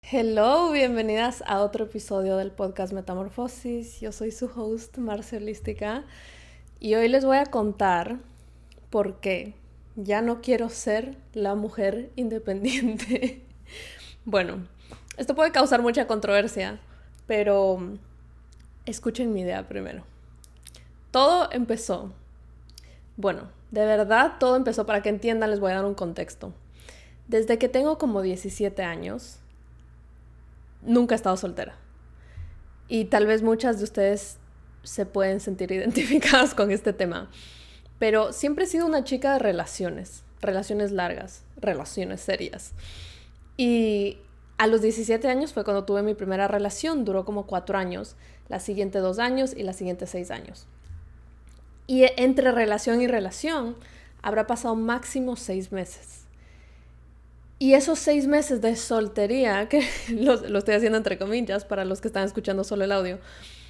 Hello, bienvenidas a otro episodio del podcast Metamorfosis. Yo soy su host, Marcia Holística, y hoy les voy a contar por qué ya no quiero ser la mujer independiente. Bueno, esto puede causar mucha controversia, pero escuchen mi idea primero. Todo empezó, de verdad todo empezó, para que entiendan les voy a dar un contexto. Desde que tengo como 17 años, nunca he estado soltera. Y tal vez muchas de ustedes se pueden sentir identificadas con este tema. Pero siempre he sido una chica de relaciones largas, relaciones serias. Y a los 17 años fue cuando tuve mi primera relación, duró como 4 años, la siguiente 2 años y la siguiente 6 años. Y entre relación y relación habrá pasado máximo 6 meses. Y esos 6 meses de soltería, que lo estoy haciendo entre comillas para los que están escuchando solo el audio,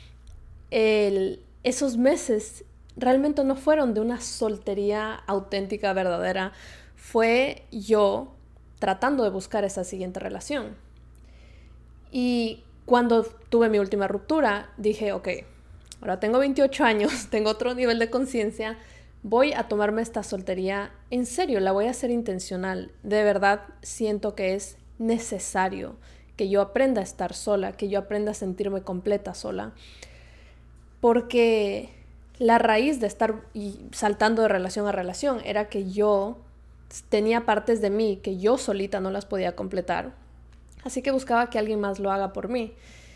esos meses realmente no fueron de una soltería auténtica, verdadera. Fue yo tratando de buscar esa siguiente relación. Y cuando tuve mi última ruptura, dije, ok, ahora tengo 28 años, tengo otro nivel de conciencia, voy a tomarme esta soltería en serio, la voy a hacer intencional. De verdad siento que es necesario que yo aprenda a estar sola, que yo aprenda a sentirme completa sola. Porque la raíz de estar saltando de relación a relación era que yo tenía partes de mí que yo solita no las podía completar. Así que buscaba que alguien más lo haga por mí.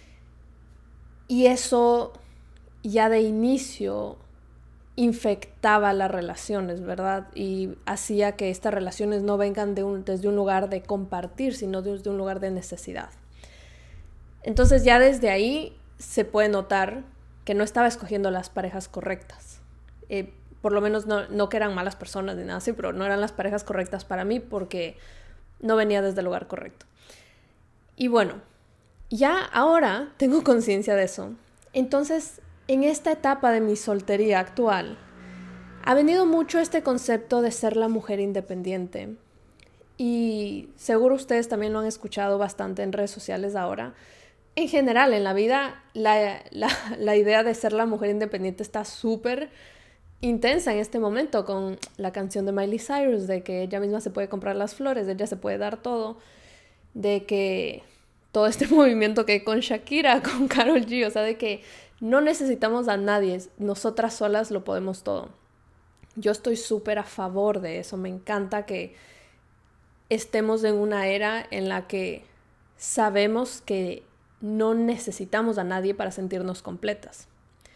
Y eso ya de inicio infectaba las relaciones, ¿verdad? Y hacía que estas relaciones no vengan desde un lugar de compartir, sino desde un lugar de necesidad. Entonces ya desde ahí se puede notar que no estaba escogiendo las parejas correctas. Por lo menos no que eran malas personas ni nada así, pero no eran las parejas correctas para mí porque no venía desde el lugar correcto. Y bueno, ya ahora tengo conciencia de eso. Entonces, en esta etapa de mi soltería actual, ha venido mucho este concepto de ser la mujer independiente. Y seguro ustedes también lo han escuchado bastante en redes sociales ahora. En general, en la vida, la idea de ser la mujer independiente está súper intensa en este momento, con la canción de Miley Cyrus, de que ella misma se puede comprar las flores, de ella se puede dar todo, de que todo este movimiento que hay con Shakira, con Karol G, o sea, de que no necesitamos a nadie, nosotras solas lo podemos todo. Yo estoy súper a favor de eso, me encanta que estemos en una era en la que sabemos que no necesitamos a nadie para sentirnos completas.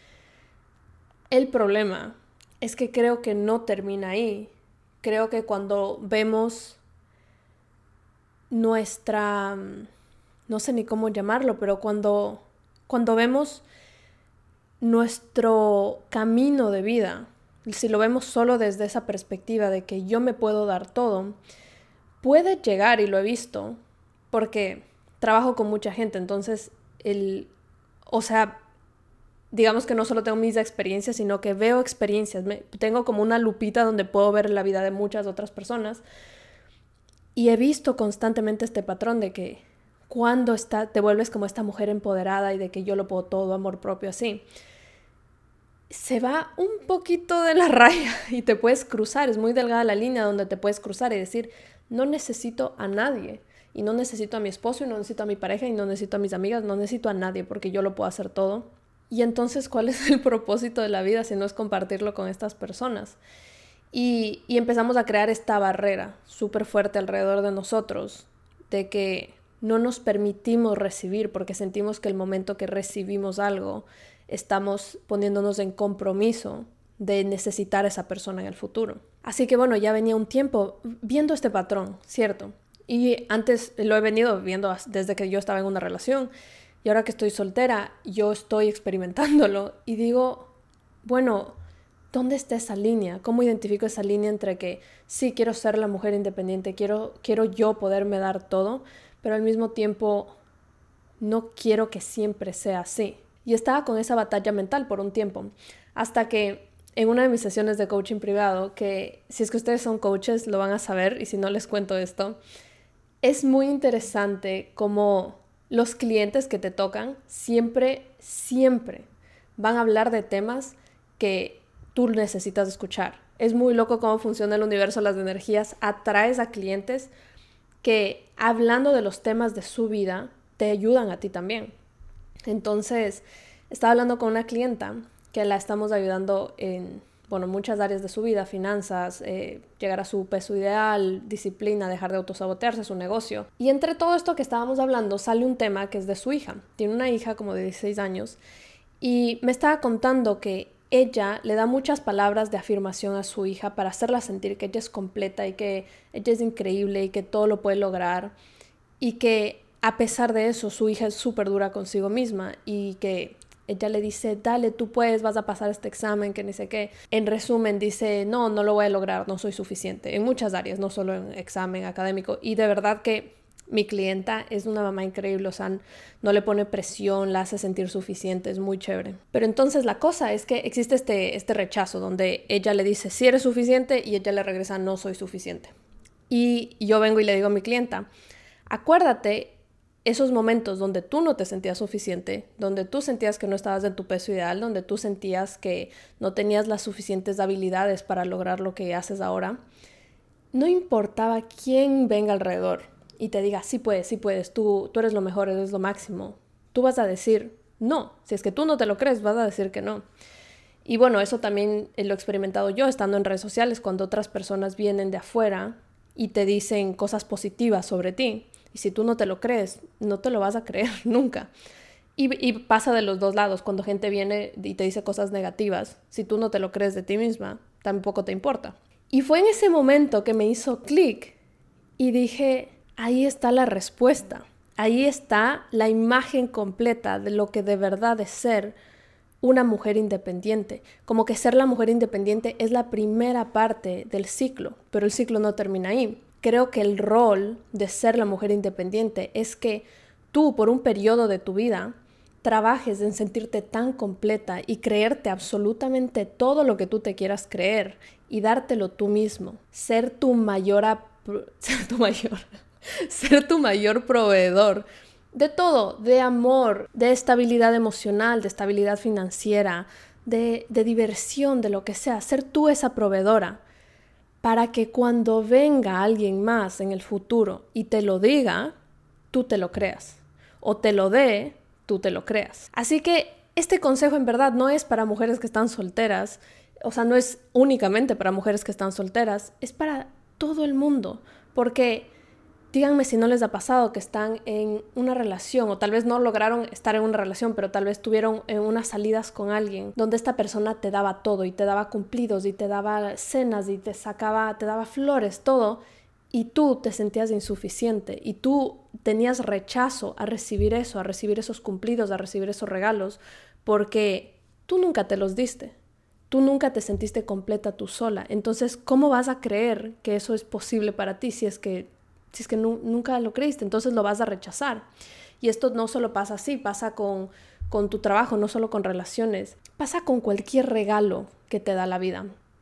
El problema es que creo que no termina ahí. Creo que cuando vemos nuestra, no sé ni cómo llamarlo, pero cuando vemos nuestro camino de vida, si lo vemos solo desde esa perspectiva de que yo me puedo dar todo, puede llegar, y lo he visto, porque trabajo con mucha gente, entonces digamos que no solo tengo mis experiencias, sino que veo experiencias, tengo como una lupita donde puedo ver la vida de muchas otras personas, y he visto constantemente este patrón de que cuando te vuelves como esta mujer empoderada y de que yo lo puedo todo, amor propio, así, se va un poquito de la raya y te puedes cruzar, es muy delgada la línea donde te puedes cruzar y decir, no necesito a nadie, y no necesito a mi esposo, y no necesito a mi pareja, y no necesito a mis amigas, no necesito a nadie porque yo lo puedo hacer todo. Y entonces, ¿cuál es el propósito de la vida si no es compartirlo con estas personas? Y empezamos a crear esta barrera súper fuerte alrededor de nosotros, de que no nos permitimos recibir porque sentimos que el momento que recibimos algo estamos poniéndonos en compromiso de necesitar a esa persona en el futuro. Así que bueno, ya venía un tiempo viendo este patrón, ¿cierto? Y antes lo he venido viendo desde que yo estaba en una relación, y ahora que estoy soltera, yo estoy experimentándolo y digo, bueno, ¿dónde está esa línea? ¿Cómo identifico esa línea entre que sí quiero ser la mujer independiente, quiero yo poderme dar todo, pero al mismo tiempo no quiero que siempre sea así? Y estaba con esa batalla mental por un tiempo, hasta que en una de mis sesiones de coaching privado, que si es que ustedes son coaches lo van a saber, y si no les cuento esto, Es muy interesante cómo los clientes que te tocan siempre van a hablar de temas que tú necesitas escuchar. Es muy loco cómo funciona el universo, las energías. Atraes a clientes que, hablando de los temas de su vida, te ayudan a ti también. Entonces, estaba hablando con una clienta que la estamos ayudando en muchas áreas de su vida: finanzas, llegar a su peso ideal, disciplina, dejar de autosabotearse, su negocio. Y entre todo esto que estábamos hablando sale un tema que es de su hija. Tiene una hija como de 16 años y me estaba contando que ella le da muchas palabras de afirmación a su hija para hacerla sentir que ella es completa y que ella es increíble y que todo lo puede lograr, y que a pesar de eso su hija es súper dura consigo misma y que ella le dice: dale, tú puedes, vas a pasar este examen, que ni sé qué. En resumen, dice: no lo voy a lograr, no soy suficiente. En muchas áreas, no solo en examen académico. Y de verdad que mi clienta es una mamá increíble, o sea, no le pone presión, la hace sentir suficiente, es muy chévere. Pero entonces la cosa es que existe este rechazo donde ella le dice: sí eres suficiente, y ella le regresa: no soy suficiente. Y yo vengo y le digo a mi clienta: acuérdate esos momentos donde tú no te sentías suficiente, donde tú sentías que no estabas en tu peso ideal, donde tú sentías que no tenías las suficientes habilidades para lograr lo que haces ahora. No importaba quién venga alrededor y te diga: sí puedes, tú eres lo mejor, eres lo máximo. Tú vas a decir no. Si es que tú no te lo crees, vas a decir que no. Y bueno, eso también lo he experimentado yo estando en redes sociales, cuando otras personas vienen de afuera y te dicen cosas positivas sobre ti. Y si tú no te lo crees, no te lo vas a creer nunca. Y pasa de los dos lados. Cuando gente viene y te dice cosas negativas, si tú no te lo crees de ti misma, tampoco te importa. Y fue en ese momento que me hizo clic y dije: ahí está la respuesta. Ahí está la imagen completa de lo que de verdad es ser una mujer independiente. Como que ser la mujer independiente es la primera parte del ciclo, pero el ciclo no termina ahí. Creo que el rol de ser la mujer independiente es que tú, por un periodo de tu vida, trabajes en sentirte tan completa y creerte absolutamente todo lo que tú te quieras creer y dártelo tú mismo. Ser tu mayor proveedor de todo, de amor, de estabilidad emocional, de estabilidad financiera, de diversión, de lo que sea. Ser tú esa proveedora, para que cuando venga alguien más en el futuro y te lo diga, tú te lo creas. O te lo dé, tú te lo creas. Así que este consejo en verdad no es para mujeres que están solteras. O sea, no es únicamente para mujeres que están solteras. Es para todo el mundo. Porque díganme si no les ha pasado que están en una relación, o tal vez no lograron estar en una relación, pero tal vez tuvieron unas salidas con alguien donde esta persona te daba todo y te daba cumplidos y te daba cenas y te daba flores, todo, y tú te sentías insuficiente y tú tenías rechazo a recibir eso, a recibir esos cumplidos, a recibir esos regalos, porque tú nunca te los diste. Tú nunca te sentiste completa tú sola. Entonces, ¿cómo vas a creer que eso es posible para ti si es que nunca lo creíste? Entonces lo vas a rechazar. Y esto no solo pasa así, pasa con tu trabajo, no solo con relaciones, pasa con cualquier regalo que te da la vida.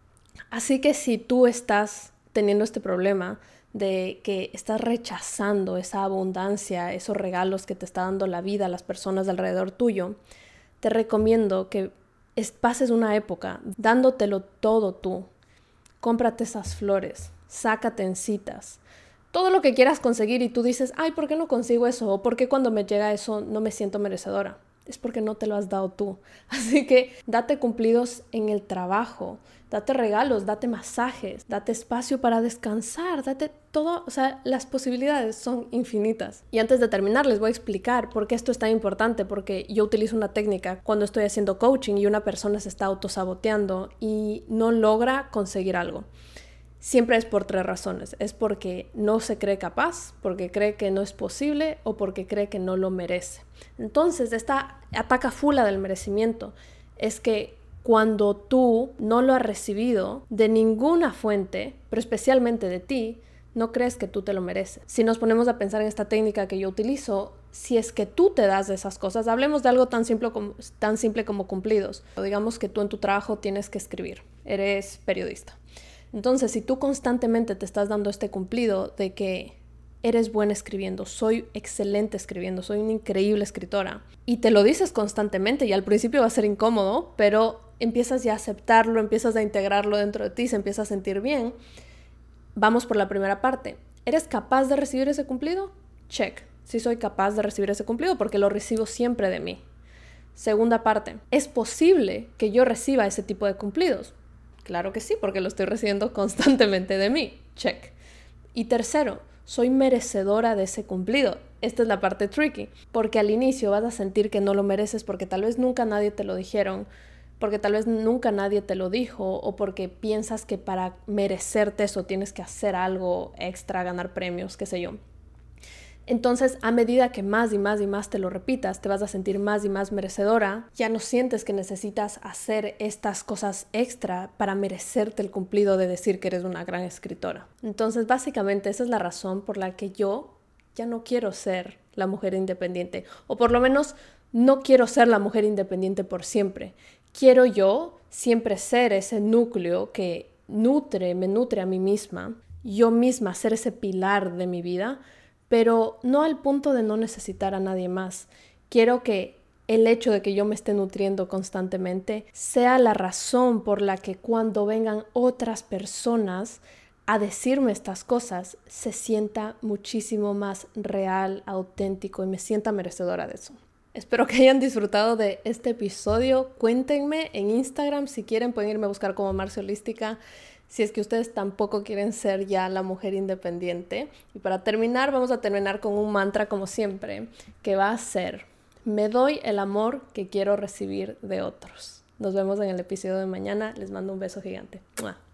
Así que si tú estás teniendo este problema de que estás rechazando esa abundancia, esos regalos que te está dando la vida, las personas alrededor tuyo, te recomiendo que pases una época dándotelo todo tú. Cómprate esas flores, sácate en citas, todo lo que quieras conseguir, y tú dices: ay, ¿por qué no consigo eso? ¿O por qué cuando me llega eso no me siento merecedora? Es porque no te lo has dado tú. Así que date cumplidos en el trabajo, date regalos, date masajes, date espacio para descansar, date todo. O sea, las posibilidades son infinitas. Y antes de terminar les voy a explicar por qué esto es tan importante, porque yo utilizo una técnica cuando estoy haciendo coaching y una persona se está autosaboteando y no logra conseguir algo. Siempre es por 3 razones. Es porque no se cree capaz, porque cree que no es posible o porque cree que no lo merece. Entonces, esta ataca full del merecimiento. Es que cuando tú no lo has recibido de ninguna fuente, pero especialmente de ti, no crees que tú te lo mereces. Si nos ponemos a pensar en esta técnica que yo utilizo, si es que tú te das de esas cosas, hablemos de algo tan simple como cumplidos. Digamos que tú en tu trabajo tienes que escribir, eres periodista. Entonces, si tú constantemente te estás dando este cumplido de que eres buena escribiendo, soy excelente escribiendo, soy una increíble escritora. Y te lo dices constantemente y al principio va a ser incómodo, pero empiezas ya a aceptarlo, empiezas a integrarlo dentro de ti, se empieza a sentir bien. Vamos por la primera parte. ¿Eres capaz de recibir ese cumplido? Check. Sí soy capaz de recibir ese cumplido porque lo recibo siempre de mí. Segunda parte. ¿Es posible que yo reciba ese tipo de cumplidos? Claro que sí, porque lo estoy recibiendo constantemente de mí. Check. Y tercero, ¿soy merecedora de ese cumplido? Esta es la parte tricky, porque al inicio vas a sentir que no lo mereces porque tal vez nunca nadie te lo dijeron, porque tal vez nunca nadie te lo dijo, o porque piensas que para merecerte eso tienes que hacer algo extra, ganar premios, qué sé yo. Entonces, a medida que más y más y más te lo repitas, te vas a sentir más y más merecedora. Ya no sientes que necesitas hacer estas cosas extra para merecerte el cumplido de decir que eres una gran escritora. Entonces, básicamente, esa es la razón por la que yo ya no quiero ser la mujer independiente. O por lo menos, no quiero ser la mujer independiente por siempre. Quiero yo siempre ser ese núcleo que me nutre a mí misma. Yo misma ser ese pilar de mi vida, pero no al punto de no necesitar a nadie más. Quiero que el hecho de que yo me esté nutriendo constantemente sea la razón por la que cuando vengan otras personas a decirme estas cosas, se sienta muchísimo más real, auténtico y me sienta merecedora de eso. Espero que hayan disfrutado de este episodio. Cuéntenme en Instagram si quieren, pueden irme a buscar como Marcia Holística. Si es que ustedes tampoco quieren ser ya la mujer independiente. Y para terminar, vamos a terminar con un mantra como siempre, que va a ser: me doy el amor que quiero recibir de otros. Nos vemos en el episodio de mañana. Les mando un beso gigante. ¡Mua!